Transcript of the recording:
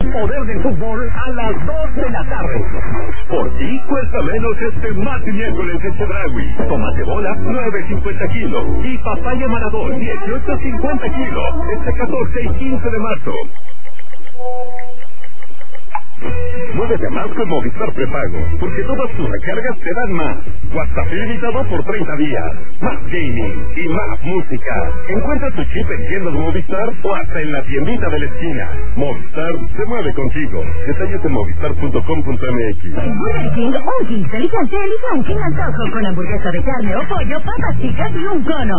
poder del fútbol a las 2 de la tarde. Por ti cuesta menos este martes y miércoles en Chedraui. Tomate bola, 9.50 kilos. Y papaya Maradón, 18.50 kilos. Este 14 y 15 de marzo. Muévete más con Movistar Prepago, porque todas tus recargas te dan más. WhatsApp ilimitado por 30 días. Más gaming y más música. Encuentra tu chip en tiendas Movistar o hasta en la tiendita de la esquina. Movistar se mueve contigo. Detalles en movistar.com.mx. En Burger King, un King inteligente elige un King antojo con hamburguesa de carne o pollo, papas chicas y un cono.